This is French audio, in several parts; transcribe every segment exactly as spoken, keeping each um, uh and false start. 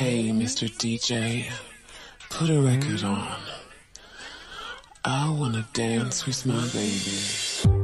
Hey, mister D J, put a record on. I wanna dance with my baby.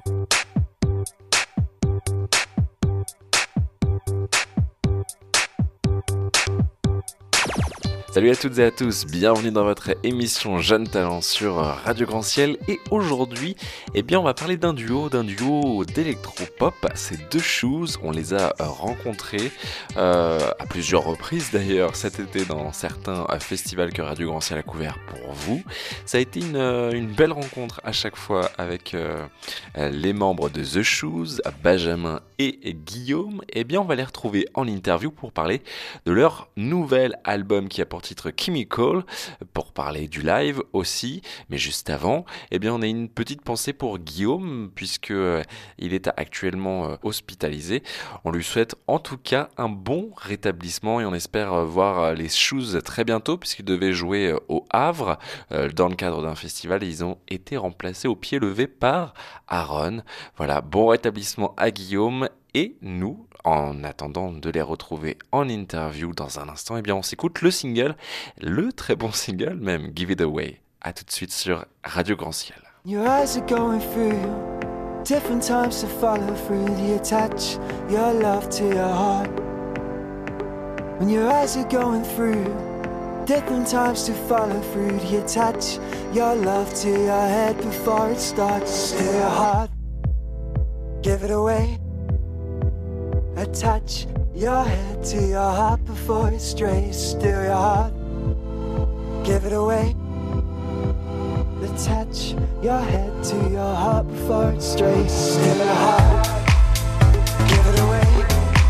Salut à toutes et à tous, bienvenue dans votre émission Jeunes Talents sur Radio Grand Ciel. Et aujourd'hui, eh bien, on va parler d'un duo, d'un duo d'électro-pop. C'est The Shoes, on les a rencontrés euh, à plusieurs reprises d'ailleurs cet été dans certains festivals que Radio Grand Ciel a couverts pour vous. Ça a été une, une belle rencontre à chaque fois avec euh, les membres de The Shoes, Benjamin et Guillaume. Eh bien, on va les retrouver en interview pour parler de leur nouvel album qui a pour titre Chemical, pour parler du live aussi. Mais juste avant, eh bien, on a une petite pensée pour Guillaume puisque euh, il est actuellement euh, hospitalisé. On lui souhaite en tout cas un bon rétablissement et on espère euh, voir euh, les Shoes très bientôt puisqu'ils devaient jouer euh, au Havre euh, dans le cadre d'un festival et ils ont été remplacés au pied levé par Aaron. Voilà, bon rétablissement à Guillaume. Et nous, en attendant de les retrouver en interview dans un instant, eh bien on s'écoute le single, le très bon single même, Give It Away. À tout de suite sur Radio Grand Ciel. Your eyes are going through different times to follow through. Do you attach your love to your heart? When your eyes are going through different times to follow through. Do you attach your love to your head before it starts? Still your heart, give it away. Attach your head to your heart before it strays. Still your heart, give it away. Attach your head to your heart before it strays. Still your heart, give it away.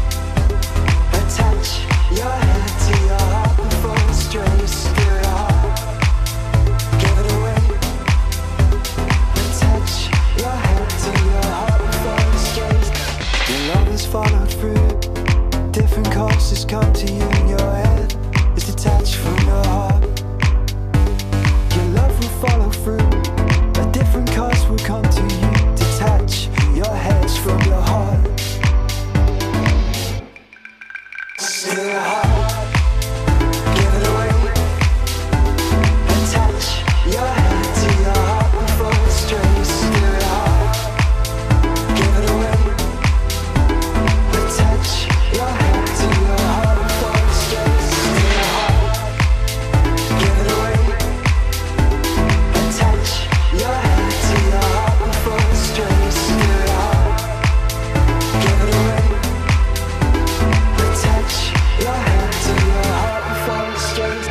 Attach your head to your heart before it strays. Still your heart, give it away. Attach your head to your heart before it strays. Your love has followed through different courses come to you in your head. It's detached from your heart. Your love will follow through. A different course will come to you. Detach your heads from your heart. Still your heart, give it away. Attach your head to your heart before it strays. Still your heart, give it away. Attach your head to your heart before it strays. Still your heart, give it away. Attach your head to your heart before it strays. Still your heart, give it away. Attach your head to your heart before it strays.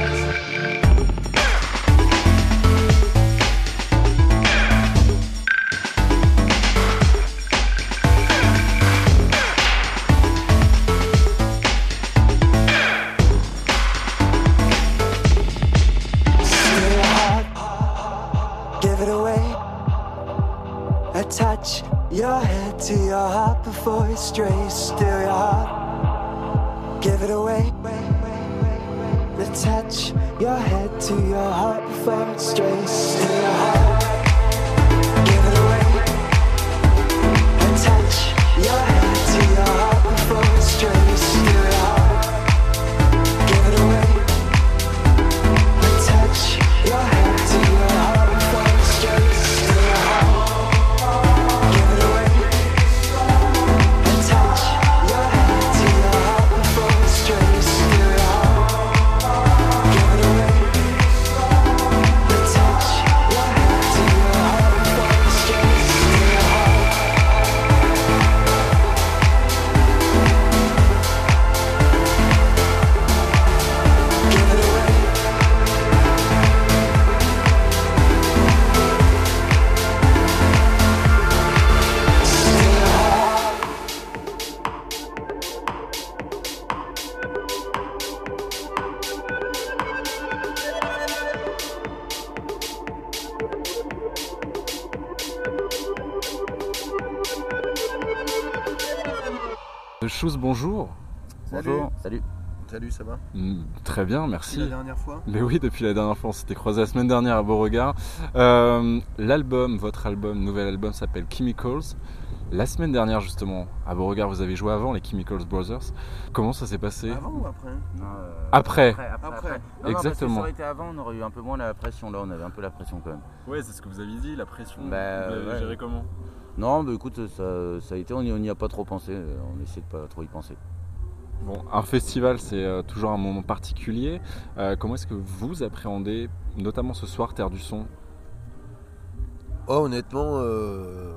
Still your heart, give it away. Attach your head to your heart before it strays. Still your heart, give it away. Attach your head to your heart before it strays. Still your heart, give it away. Attach your head to your heart before it strays. Still your heart, give it away. Attach your head to your heart before it strays. Still your heart, give it away. Attach your head to your heart before it strays. Still your heart, give it away. Attach your head to your heart before it strays. Still your heart. Give it away. Still your heart. The Shoes, bonjour. Salut. Bonjour. Salut. Salut, ça va? Mm, Très bien, Depuis merci. la dernière fois? Mais oui, depuis la dernière fois, on s'était croisés la semaine dernière à Beauregard. Euh, l'album, votre album, nouvel album s'appelle Chemicals. La semaine dernière justement, à Beauregard, vous avez joué avant les Chemical Brothers. Comment ça s'est passé? Avant ou après? Non, euh, Après. Après, après, Après. après. Non, Exactement. Non, parce que ça aurait été avant, on aurait eu un peu moins la pression. Là, on avait un peu la pression quand même. Ouais, c'est ce que vous aviez dit, la pression. Bah, vous l'avez ouais. géré comment? Non, bah écoute, ça, ça a été, on n'y a pas trop pensé. On essaie de pas trop y penser. Bon, un festival, c'est euh, toujours un moment particulier. Euh, comment est-ce que vous appréhendez, notamment ce soir, Terre du Son? Oh, honnêtement, euh,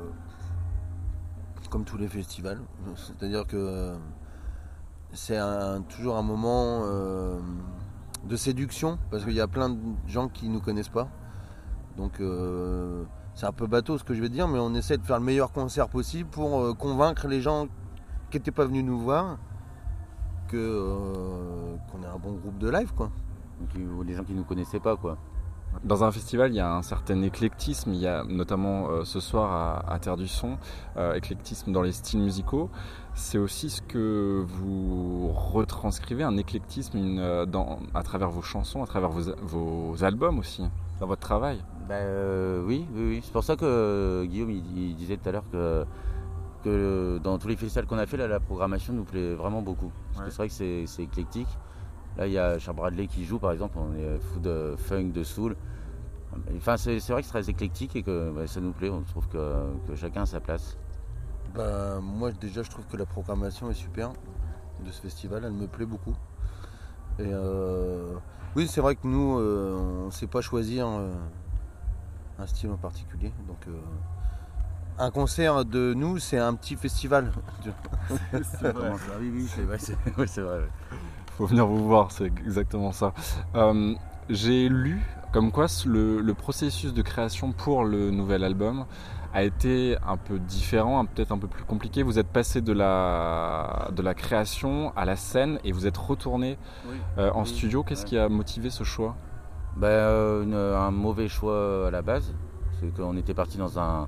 comme tous les festivals, c'est-à-dire que euh, c'est un- toujours un moment euh, de séduction, parce qu'il y a plein de gens qui ne nous connaissent pas. Donc euh, c'est un peu bateau ce que je vais dire, mais on essaie de faire le meilleur concert possible pour euh, convaincre les gens qui n'étaient pas venus nous voir que, euh, qu'on est un bon groupe de live, quoi. Donc, il- les gens qui nous connaissaient pas, quoi. Dans un festival, il y a un certain éclectisme. Il y a notamment euh, ce soir à, à Terre du Son, euh, éclectisme dans les styles musicaux. C'est aussi ce que vous retranscrivez, un éclectisme une, euh, dans, à travers vos chansons, à travers vos, vos albums aussi, dans votre travail. Bah, euh, oui, oui, oui. C'est pour ça que euh, Guillaume il, il disait tout à l'heure que, que dans tous les festivals qu'on a fait, là, la programmation nous plaît vraiment beaucoup. Parce Ouais. que c'est vrai que c'est, c'est éclectique. Là, il y a Charles Bradley qui joue, par exemple, on est fou de funk, de soul. Enfin, c'est, c'est vrai que c'est très éclectique et que bah, ça nous plaît. On trouve que, que chacun a sa place. Bah, moi déjà je trouve que la programmation est super de ce festival, elle me plaît beaucoup. Et euh, oui, c'est vrai que nous euh, on ne sait pas choisir euh, un style en particulier. Donc euh, un concert de nous c'est un petit festival. Comment ça? Oui, oui, c'est vrai. C'est, oui, c'est vrai. Ouais. Faut venir vous voir, c'est exactement ça. Euh, j'ai lu comme quoi le, le processus de création pour le nouvel album a été un peu différent, peut-être un peu plus compliqué. Vous êtes passé de la, de la création à la scène et vous êtes retourné Oui. euh, en Oui, studio. Qu'est-ce ouais. qui a motivé ce choix? Bah, euh, une- un mauvais choix à la base. C'est qu'on était parti dans un.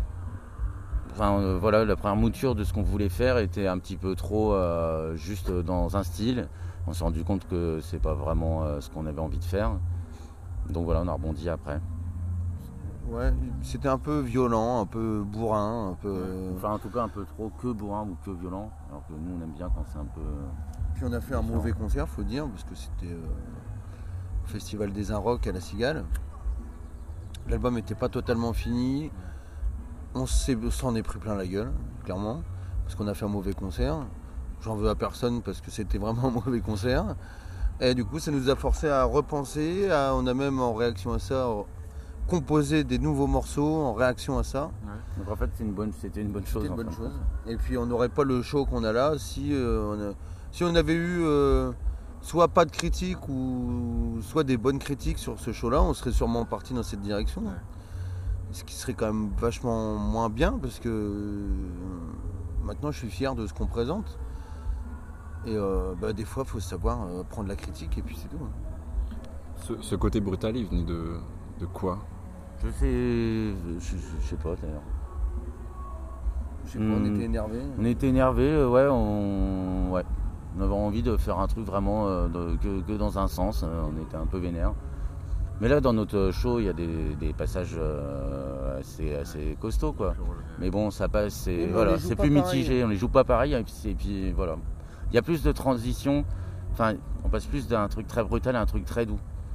Enfin euh, voilà, la première mouture de ce qu'on voulait faire était un petit peu trop euh, juste dans un style. On s'est rendu compte que c'est pas vraiment euh, ce qu'on avait envie de faire. Donc voilà, on a rebondi après. Ouais, c'était un peu violent, un peu bourrin, un peu. Enfin en tout cas un peu trop que bourrin ou que violent. Alors que nous on aime bien quand c'est un peu. Puis on a fait un mauvais concert, faut dire, parce que c'était euh, au Festival des Inrocks à La Cigale. L'album n'était pas totalement fini. On s'est- s'en est pris plein la gueule, clairement, parce qu'on a fait un mauvais concert. J'en veux à personne parce que c'était vraiment un mauvais concert. Et du coup, ça nous a forcé à repenser. À- on a même, en réaction à ça, composé des nouveaux morceaux en réaction à ça. Donc en fait c'est une bonne, c'était une bonne chose. C'était une en bonne fin de chose. compte. Et puis on n'aurait pas le show qu'on a là si, euh, on, a- si on avait eu euh, soit pas de critiques ou soit des bonnes critiques sur ce show-là, on serait sûrement parti dans cette direction. Ouais. Ce qui serait quand même vachement moins bien parce que euh, maintenant je suis fier de ce qu'on présente. Et euh, bah, des fois il faut savoir euh, prendre la critique et puis c'est tout. hein. Ce, ce côté brutal, il venait de, de quoi? Je sais. Je, je- je sais pas d'ailleurs. Je sais pas, on Hmm. était énervés. On était énervés, euh, ouais, on... ouais. On avait envie de faire un truc vraiment euh, de- que, que dans un sens, euh, on était un peu vénère. Mais là, dans notre show, il y a des, des passages euh, assez, assez costauds, quoi. Mais bon, ça passe, c'est, Mais on voilà, les joue c'est pas plus pareil. mitigé, on les joue pas pareil, et puis, et puis voilà. Il y a plus de transition, enfin, on passe plus d'un truc très brutal à un truc très doux.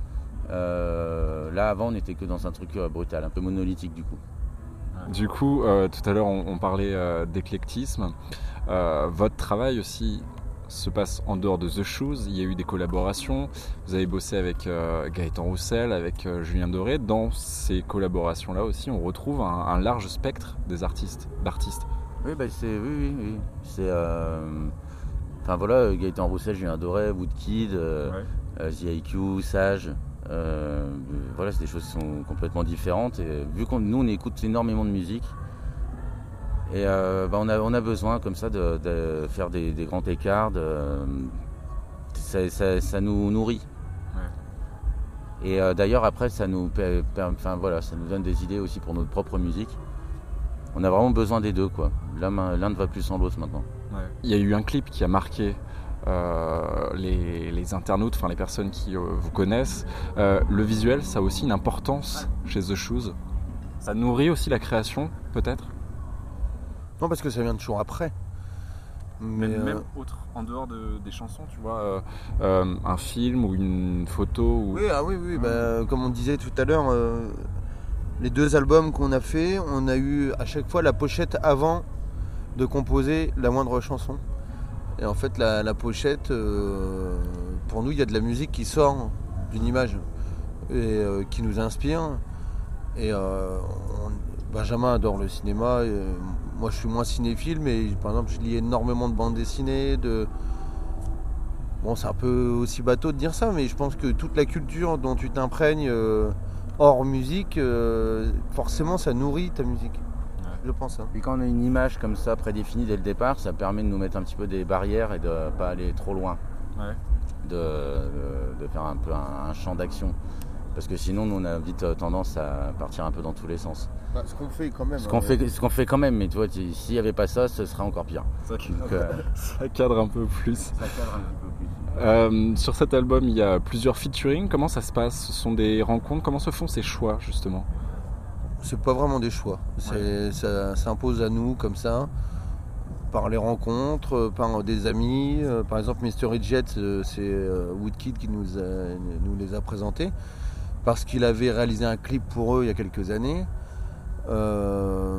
Euh, là, avant, on était que dans un truc euh, brutal, un peu monolithique du coup. Du coup, euh, tout à l'heure, on, on parlait euh, d'éclectisme. Euh, votre travail aussi se passe en dehors de The Shoes. Il y a eu des collaborations. Vous avez bossé avec euh, Gaëtan Roussel, avec euh, Julien Doré. Dans ces collaborations-là aussi, on retrouve un, un large spectre des artistes, d'artistes. Oui, bah, c'est, oui, oui, oui. C'est, euh, enfin voilà, Gaëtan Roussel, Julien Doré, Woodkid, euh, Ouais. euh, The I Q, Sage. Euh, voilà, c'est des choses qui sont complètement différentes. Et vu qu'on nous on écoute énormément de musique, et euh, bah, on a on a besoin comme ça de, de faire des, des grands écarts. De, ça, ça, ça nous nourrit. Ouais. Et euh, d'ailleurs après ça nous, per- per- enfin voilà, ça nous donne des idées aussi pour notre propre musique. On a vraiment besoin des deux quoi. L'un, l'un ne va plus sans l'autre maintenant. Ouais. Il y a eu un clip qui a marqué euh, les, les internautes, enfin les personnes qui euh, vous connaissent. Euh, le visuel, ça a aussi une importance chez The Shoes. Ça nourrit aussi la création, peut-être? Non, parce que ça vient toujours après. Mais, Mais, même euh, autre, en dehors de, des chansons, tu vois, euh, euh, un film ou une photo ou... Oui, ah oui, oui. Bah, comme on disait tout à l'heure, euh, les deux albums qu'on a fait, on a eu à chaque fois la pochette avant de composer la moindre chanson. Et en fait, la, la pochette, euh, pour nous, il y a de la musique qui sort d'une image et euh, qui nous inspire. Et euh, on- Benjamin adore le cinéma. Et, euh, moi, je suis moins cinéphile, mais par exemple, je lis énormément de bandes dessinées. De... Bon, c'est un peu aussi bateau de dire ça, mais je pense que toute la culture dont tu t'imprègnes euh, hors musique, euh, forcément, ça nourrit ta musique. Je pense. Hein. Puis quand on a une image comme ça prédéfinie dès le départ, ça permet de nous mettre un petit peu des barrières et de pas aller trop loin. Ouais. De, de, de faire un peu un, un champ d'action. Parce que sinon, nous, on a vite tendance à partir un peu dans tous les sens. Bah, ce qu'on fait quand même. Ce qu'on hein, fait, ce qu'on fait quand même, mais tu vois, tu- s'il n'y avait pas ça, ce serait encore pire. Ça, Donc, euh, ça cadre un peu plus. ça cadre un petit peu plus. Euh, sur cet album, il y a plusieurs featuring. Comment ça se passe? Ce sont des rencontres? Comment se font ces choix, justement? C'est pas vraiment des choix. C'est, ça s'impose à nous comme ça, par les rencontres, par des amis. Euh, Par exemple, Mystery Jet, euh, c'est euh, Woodkid qui nous, a- nous les a présentés parce qu'il avait réalisé un clip pour eux il y a quelques années. Euh,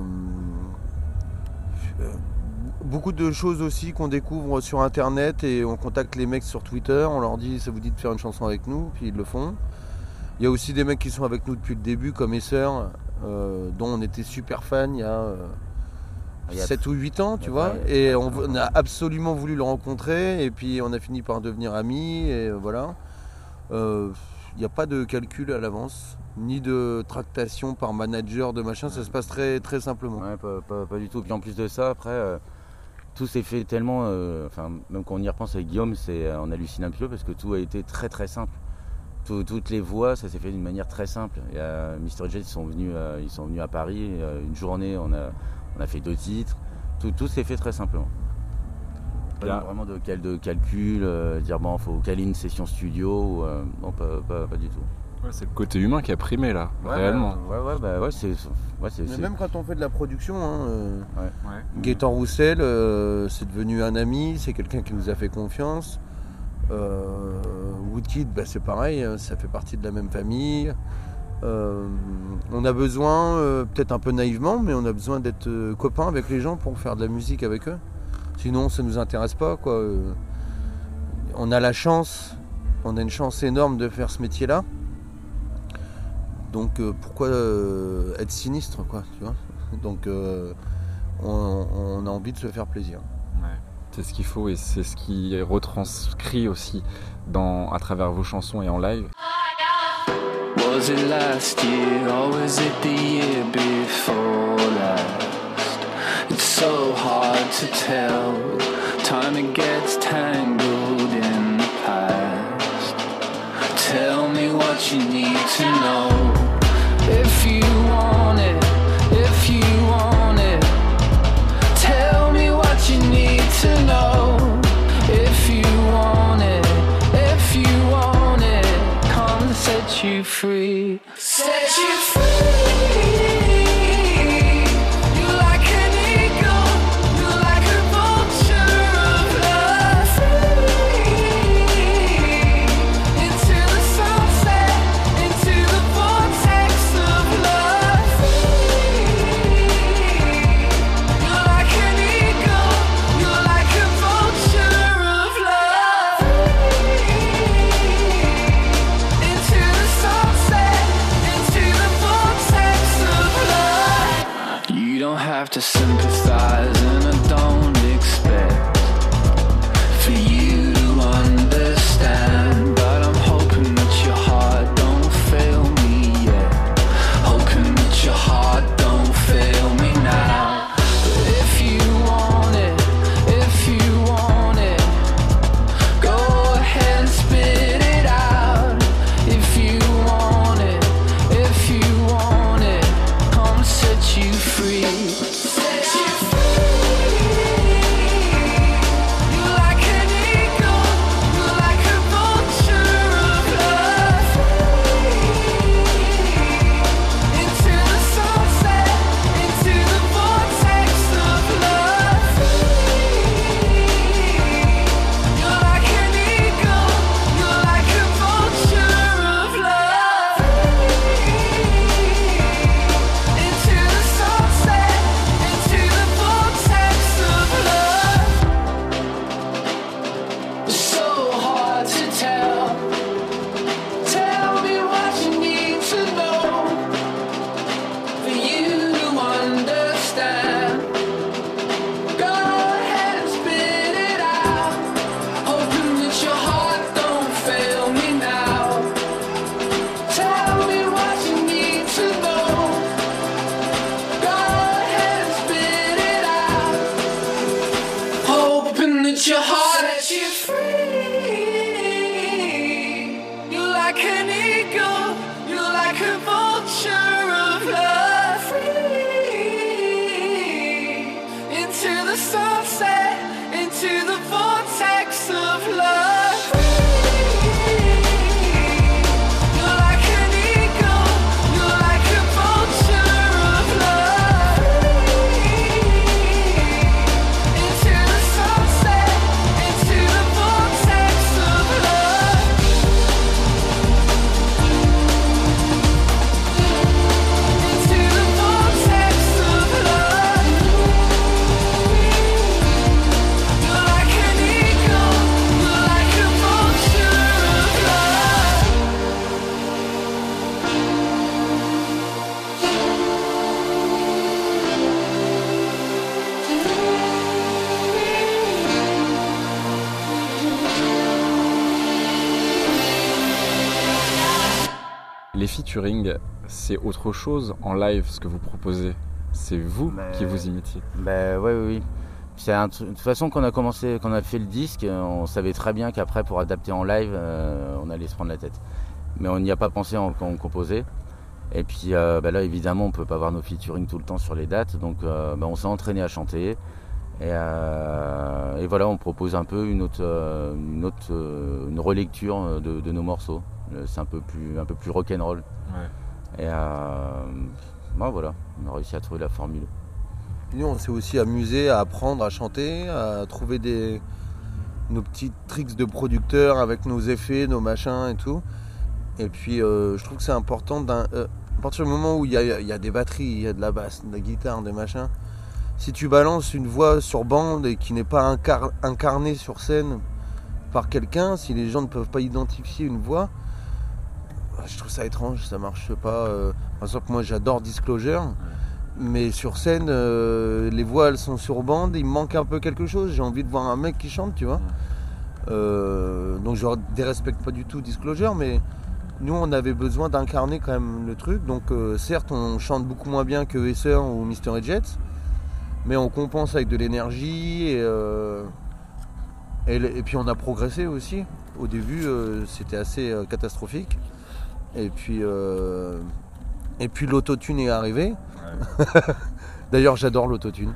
euh, Beaucoup de choses aussi qu'on découvre sur internet et on contacte les mecs sur Twitter, on leur dit ça vous dit de faire une chanson avec nous, puis ils le font. Il y a aussi des mecs qui sont avec nous depuis le début comme Esser, euh, dont on était super fan il y a, euh, Il y a- sept ou huit ans, tu Ouais, vois, ouais, et ouais, on, ouais. on a absolument voulu le rencontrer et puis on a fini par devenir amis et euh, voilà. Euh, Il n'y a pas de calcul à l'avance, ni de tractation par manager de machin, ça se passe très, très simplement. Ouais, pas, pas- pas du tout. Puis en plus de ça, après, euh, tout s'est fait tellement. euh, Enfin, même quand on y repense avec Guillaume, c'est, euh, on hallucine un peu parce que tout a été très très simple. Tout- toutes les voix, ça s'est fait d'une manière très simple. Il y a Mystery Jet, ils sont venus, euh, ils sont venus à Paris. euh, une journée, on a, on a fait deux titres. Tout, tout s'est fait très simplement. Pas Bien. vraiment de, cal- de calcul, euh, dire bon, faut caler une session studio. Ou, euh, non, pas, pas, pas du tout. Ouais, c'est le côté humain qui a primé, là, réellement. Ouais, ouais, bah ouais, c'est. Ouais, c'est, Mais c'est- même quand on fait de la production, hein, euh, Ouais. Gaëtan Roussel, euh, c'est devenu un ami, c'est quelqu'un qui nous a fait confiance. Euh, Woodkid, bah, c'est pareil, hein, ça fait partie de la même famille. Euh, on a besoin, euh, peut-être un peu naïvement, mais on a besoin d'être euh, copains avec les gens pour faire de la musique avec eux. Sinon, ça nous intéresse pas, quoi. Euh, on a la chance, on a une chance énorme de faire ce métier-là. Donc euh, pourquoi euh, être sinistre, quoi, tu vois. Donc euh, on, on a envie de se faire plaisir. Ouais. C'est ce qu'il faut et c'est ce qui est retranscrit aussi dans, à travers vos chansons et en live. Was it last year or was it the year before last? It's so hard to tell. Time it gets tangled in the past. Tell me what you need to know. If you want it, if you want it. Tell me what you need to know. If you want it, if you want it. Come set you free. Set you free. You like an eagle. You like a vulture of love. Free. Into the sunset. Into the vortex of love. Free. You like an eagle. You like a vulture of love. Into the sunset, into the vortex of love. You don't have to sympathize, and I don't expect for you to understand. But I'm hoping that your heart don't fail me yet. Hoping that your heart don't fail me now. But if you want it, if you want it, go ahead and spit it out. If you want it, if you want it, come set you free. Set you free. Les featuring, c'est autre chose en live ce que vous proposez. C'est vous Mais... qui vous imitiez. Ben ouais, oui, oui. C'est un, de toute façon, quand on a commencé, quand on a fait le disque, on savait très bien qu'après, pour adapter en live, euh, on allait se prendre la tête. Mais on n'y a pas pensé en, quand on composait. Et puis euh, ben là, évidemment, on peut pas avoir nos featuring tout le temps sur les dates, donc euh, ben, on s'est entraîné à chanter. Et, euh, et voilà, on propose un peu une autre, euh, une autre, euh, une relecture de, de nos morceaux. C'est un peu plus, un peu plus rock'n'roll. Ouais. Et euh, ben voilà, on a réussi à trouver la formule. Nous, on s'est aussi amusé à apprendre à chanter, à trouver des, nos petits tricks de producteurs avec nos effets, nos machins et tout. Et puis, euh, je trouve que c'est important, d'un, euh, à partir du moment où il y a, il y a des batteries, il y a de la basse, de la guitare, des machins, si tu balances une voix sur bande et qui n'est pas incar- incarnée sur scène par quelqu'un, si les gens ne peuvent pas identifier une voix, je trouve ça étrange, ça marche pas. Euh, par exemple, moi, j'adore Disclosure. Mais sur scène, euh, les voix elles sont sur bande, il me manque un peu quelque chose. J'ai envie de voir un mec qui chante, tu vois. Euh, donc je dérespecte pas du tout Disclosure, mais nous on avait besoin d'incarner quand même le truc. Donc euh, certes, on chante beaucoup moins bien que Esser ou Mystery Jets, mais on compense avec de l'énergie et, euh, et, et puis on a progressé aussi. Au début, euh, c'était assez euh, catastrophique. Et puis, euh, et puis l'autotune est arrivé. D'ailleurs, j'adore l'autotune.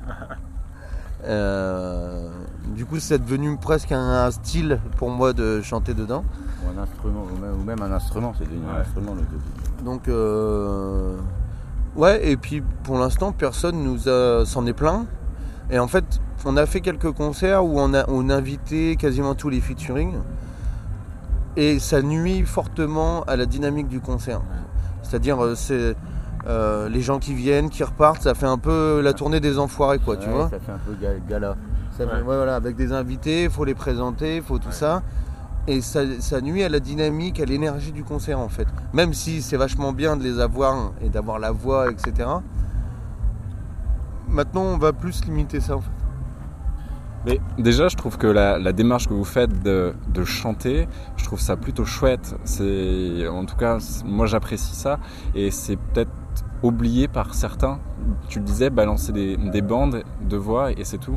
Euh, du coup, c'est devenu presque un, un style pour moi de chanter dedans. Ou un instrument, ou même, ou même un instrument, c'est devenu Ouais. un instrument l'autotune. Donc, euh, ouais, et puis pour l'instant, personne nous a, s'en est plaint. Et en fait, on a fait quelques concerts où on a, on a invité quasiment tous les featuring. Et ça nuit fortement à la dynamique du concert. C'est-à-dire, euh, c'est. Euh, les gens qui viennent, qui repartent, ça fait un peu la tournée des enfoirés, quoi, tu Ouais, vois. ça fait un peu ga- gala. Ça fait- ouais, voilà, avec des invités, il faut les présenter, il faut tout ça. Et ça, ça nuit à la dynamique, à l'énergie du concert, en fait. Même si c'est vachement bien de les avoir et d'avoir la voix, et cetera. Maintenant, on va plus limiter ça, en fait. Mais déjà, je trouve que la, la démarche que vous faites de, de chanter, je trouve ça plutôt chouette. C'est, en tout cas, moi j'apprécie ça. Et c'est peut-être oublié par certains. Tu le disais, balancer des, des bandes de voix et c'est tout.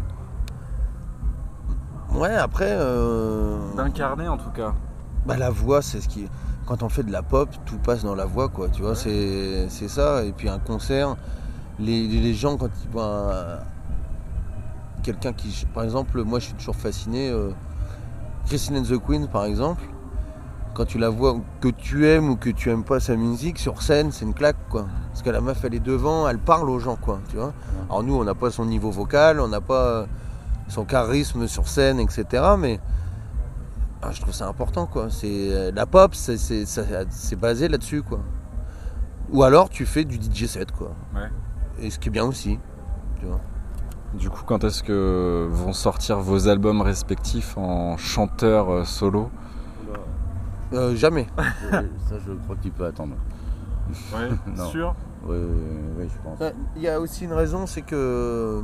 Ouais, après... Euh... D'incarner en tout cas. Bah, la voix, c'est ce qui... Quand on fait de la pop, tout passe dans la voix, quoi, tu vois, ouais. c'est, c'est ça. Et puis un concert, les, les gens, quand ils voient un... quelqu'un qui... Par exemple, moi, je suis toujours fasciné. Euh... Christine and the Queen, par exemple, quand tu la vois, que tu aimes ou que tu aimes pas sa musique, sur scène, c'est une claque, quoi. Parce que la meuf, elle est devant, elle parle aux gens, quoi, tu vois. Alors nous, on n'a pas son niveau vocal, on n'a pas son charisme sur scène, et cetera. Mais ah, je trouve ça important, quoi. C'est, la pop, c'est, c'est, ça, c'est basé là-dessus, quoi. Ou alors, tu fais du D J set, quoi. Ouais. Et ce qui est bien aussi, tu vois. Du coup, quand est-ce que vont sortir vos albums respectifs en chanteur euh, solo ? euh, Jamais. Ça, je crois que tu peux attendre. Ouais, Non. sûr ? Oui, oui, oui, je pense. Il y a aussi une raison, c'est que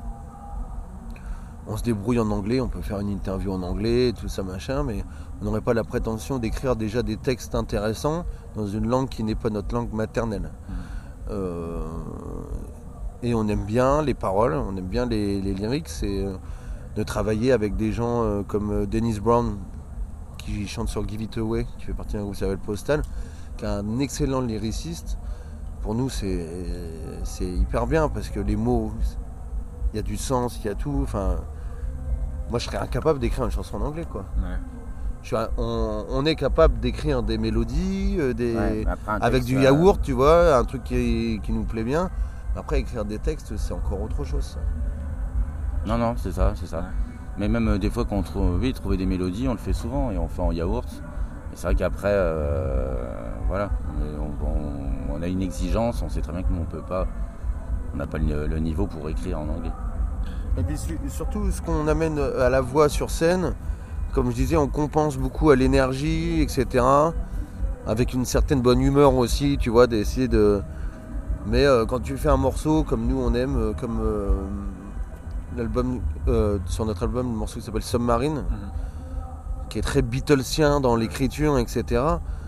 on se débrouille en anglais, on peut faire une interview en anglais, tout ça machin, mais on n'aurait pas la prétention d'écrire déjà des textes intéressants dans une langue qui n'est pas notre langue maternelle. Mmh. Euh, et on aime bien les paroles, on aime bien les, les lyrics, et euh, de travailler avec des gens euh, comme Dennis Brown, qui chante sur Give It Away, qui fait partie d'un groupe qui s'appelle Postal, qui est un excellent lyriciste. Pour nous, c'est, c'est hyper bien parce que les mots, il y a du sens, il y a tout. Enfin, moi, je serais incapable d'écrire une chanson en anglais, quoi. Ouais. Je suis, on, on est capable d'écrire des mélodies, euh, des, Ouais, après, avec texte, du yaourt, tu vois, un truc qui, qui nous plaît bien. Après, écrire des textes, c'est encore autre chose, ça. Non, non, c'est ça, c'est ça. Ouais. Mais même euh, des fois, quand on trouve, oui, trouver des mélodies, on le fait souvent et on fait en yaourt. Et c'est vrai qu'après, euh, voilà, on, on, on a une exigence, on sait très bien que nous, on peut pas, on n'a pas le, le niveau pour écrire en anglais. Et puis surtout, ce qu'on amène à la voix sur scène, comme je disais, on compense beaucoup à l'énergie, et cetera. Avec une certaine bonne humeur aussi, tu vois, d'essayer de... Mais euh, quand tu fais un morceau comme nous on aime, euh, comme euh, l'album, euh, sur notre album, le morceau qui s'appelle Submarine, mmh. qui est très Beatlesien dans l'écriture, et cetera.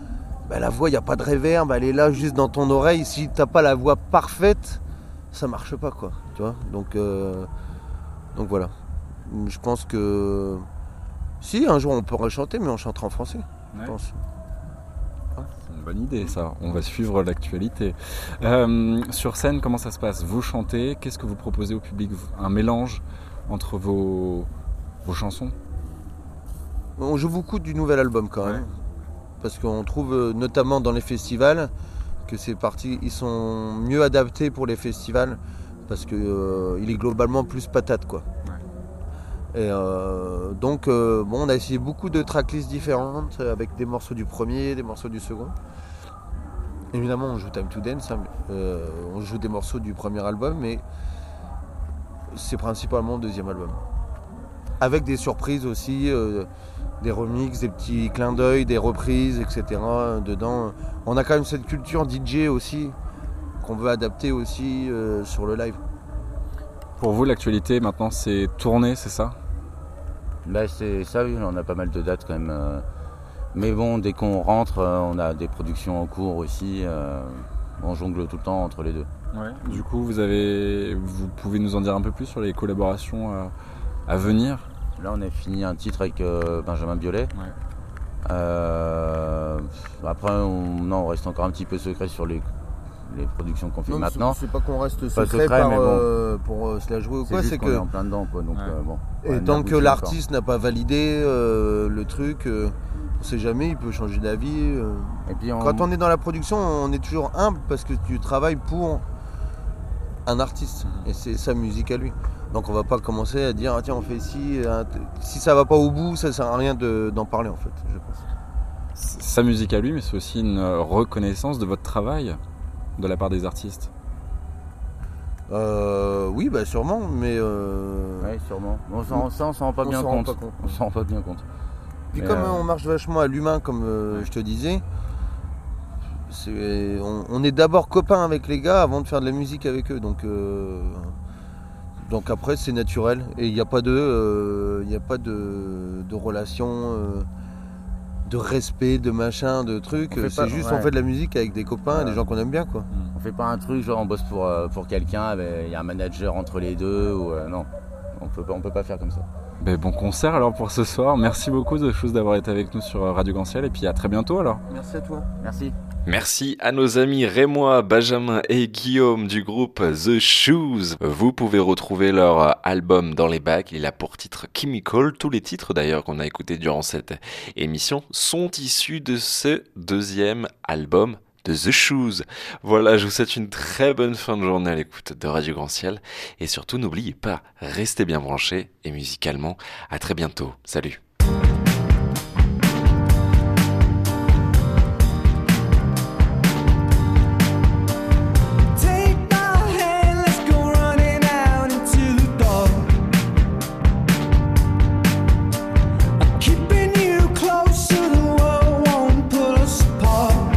bah, la voix, il n'y a pas de réverb, elle est là juste dans ton oreille. Si t'as pas la voix parfaite, ça marche pas, quoi. Tu vois, donc, euh, donc voilà. Je pense que si un jour on pourrait chanter, mais on chantera en français. Ouais. Je pense. C'est une bonne idée, ça. On va suivre l'actualité. Euh, sur scène, comment ça se passe? Vous chantez, qu'est-ce que vous proposez au public? Un mélange entre vos, vos chansons? On joue beaucoup du nouvel album quand même, Ouais. parce qu'on trouve euh, notamment dans les festivals que c'est parti, ils sont mieux adaptés pour les festivals parce que euh, il est globalement plus patate, quoi. Ouais. Et euh, donc euh, bon, on a essayé beaucoup de tracklists différentes avec des morceaux du premier, des morceaux du second. Évidemment, on joue Time to Dance, hein, mais, euh, on joue des morceaux du premier album, mais c'est principalement le deuxième album. Avec des surprises aussi, euh, des remixes, des petits clins d'œil, des reprises, et cetera. Dedans, on a quand même cette culture D J aussi qu'on veut adapter aussi euh, sur le live. Pour vous, l'actualité maintenant, c'est tourner, c'est ça? Bah, c'est ça, oui, on a pas mal de dates quand même. euh. Mais bon, dès qu'on rentre, euh, on a des productions en cours aussi. euh, On jongle tout le temps entre les deux. Ouais. Du coup, vous avez, vous pouvez nous en dire un peu plus sur les collaborations euh, à venir? Là, on a fini un titre avec euh, Benjamin Biolay. Ouais. Euh, après, on, non, on reste encore un petit peu secret sur les, les productions qu'on fait Non, maintenant. c'est, c'est pas qu'on reste Pas secret, secret, par, mais bon. euh, pour euh, se la jouer ou C'est quoi, juste c'est qu'on que est en plein dedans, quoi. Donc, Ouais. euh, bon. et Ouais, tant on que aboutit l'artiste n'a pas validé euh, le truc, euh, on sait jamais, il peut changer d'avis. euh. encore. Et puis, on, Quand on est dans la production, on est toujours humble parce que tu travailles pour un artiste et c'est sa musique à lui. Donc on va pas commencer à dire ah, tiens on fait ci, euh, si ça va pas au bout, ça sert à rien de, d'en parler en fait, je pense. C'est sa musique à lui, mais c'est aussi une euh, reconnaissance de votre travail de la part des artistes. Euh, oui bah sûrement, mais euh, Ouais, sûrement. On s'en, ça, on s'en rend pas On bien s'en rend compte. pas compte. On s'en rend pas bien compte. puis Mais, comme euh, on marche vachement à l'humain comme euh, je te disais, c'est, on, on est d'abord copains avec les gars avant de faire de la musique avec eux, donc euh, donc après c'est naturel et il n'y a pas de euh, il y a pas de, de relation euh, de respect, de machin, de trucs. On fait C'est pas- juste ouais. on fait de la musique avec des copains, Ouais. des gens qu'on aime bien, quoi. On fait pas un truc genre on bosse pour, euh, pour quelqu'un, il y a un manager entre les deux. Ou, euh, non, on peut, pas- on peut pas faire comme ça. Ben, bon concert alors pour ce soir. Merci beaucoup de choses d'avoir été avec nous sur Radio Granciel et puis à très bientôt alors. Merci à toi. Merci. Merci à nos amis Rémois, Benjamin et Guillaume du groupe The Shoes. Vous pouvez retrouver leur album dans les bacs. Il a pour titre Chemical. Tous les titres d'ailleurs qu'on a écoutés durant cette émission sont issus de ce deuxième album de The Shoes. Voilà, je vous souhaite une très bonne fin de journée à l'écoute de Radio Granciel. Et surtout, n'oubliez pas, restez bien branchés et musicalement. À très bientôt. Salut. Take my hand, let's go running out into the dark. I'm keeping you close so the world won't put us apart.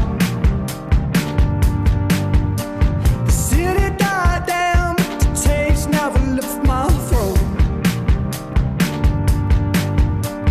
The city died down, but the taste never left my throat.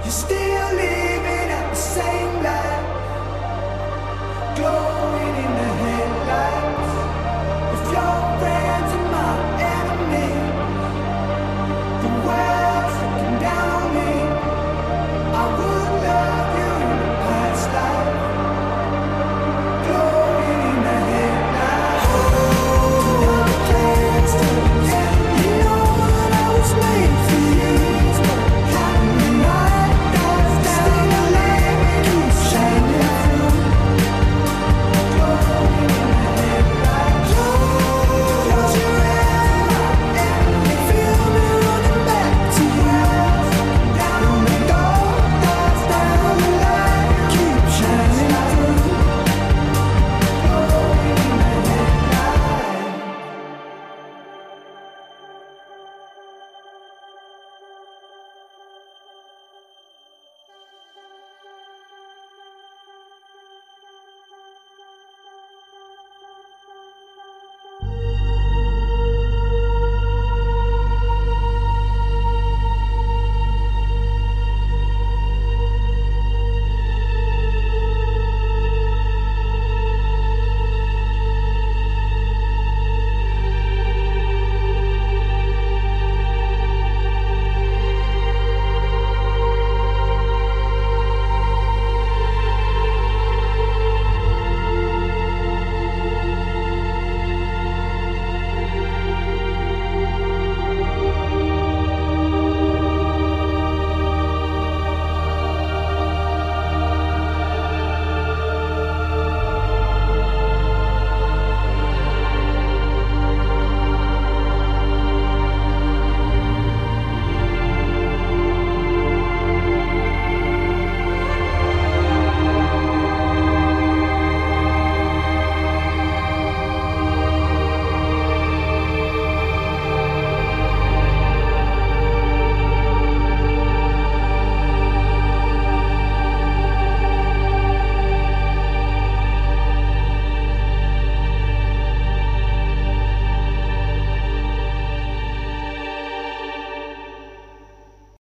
You're still